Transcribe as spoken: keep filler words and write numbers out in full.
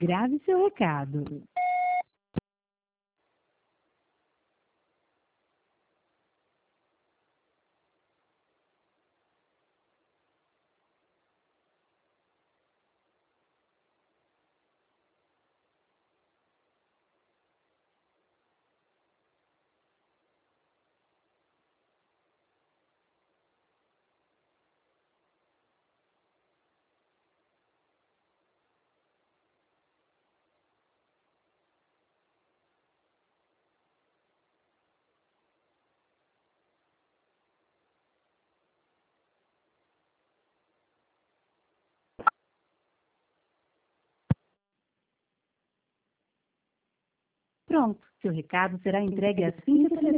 Grave seu recado. Pronto, seu recado será entregue assim que